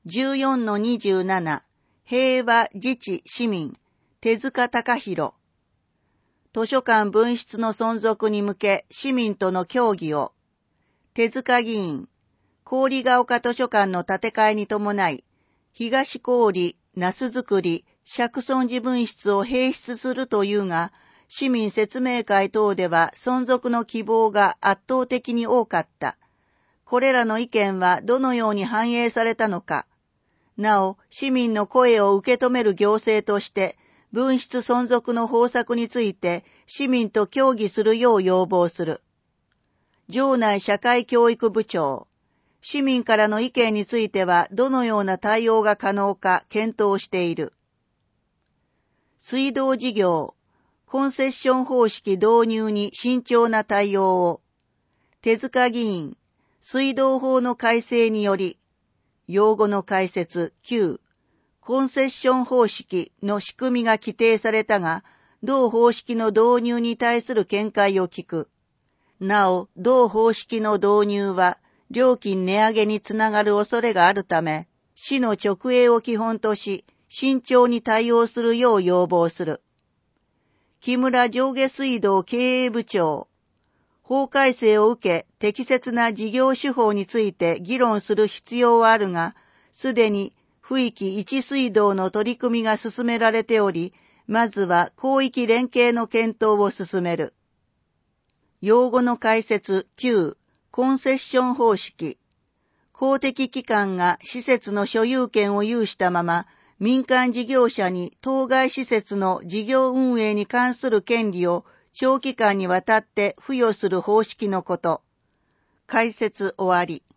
14-27 平和自治市民手塚隆弘。図書館分室の存続に向け市民との協議を。手塚議員、郡ヶ丘図書館の建て替えに伴い、東郡、那須造り、釈尊寺分室を併設するというが、市民説明会等では存続の希望が圧倒的に多かった。これらの意見はどのように反映されたのか。なお、市民の声を受け止める行政として、分室存続の方策について市民と協議するよう要望する。場内社会教育部長、市民からの意見についてはどのような対応が可能か検討している。水道事業、コンセッション方式導入に慎重な対応を。手塚議員、水道法の改正により、用語の解説9、コンセッション方式の仕組みが規定されたが、同方式の導入に対する見解を聞く。なお、同方式の導入は、料金値上げにつながる恐れがあるため、市の直営を基本とし、慎重に対応するよう要望する。木村上下水道経営部長、法改正を受け、適切な事業手法について議論する必要はあるが、すでに府域一水道の取り組みが進められており、まずは広域連携の検討を進める。用語の解説9、コンセッション方式。公的機関が施設の所有権を有したまま、民間事業者に当該施設の事業運営に関する権利を長期間にわたって付与する方式のこと。解説終わり。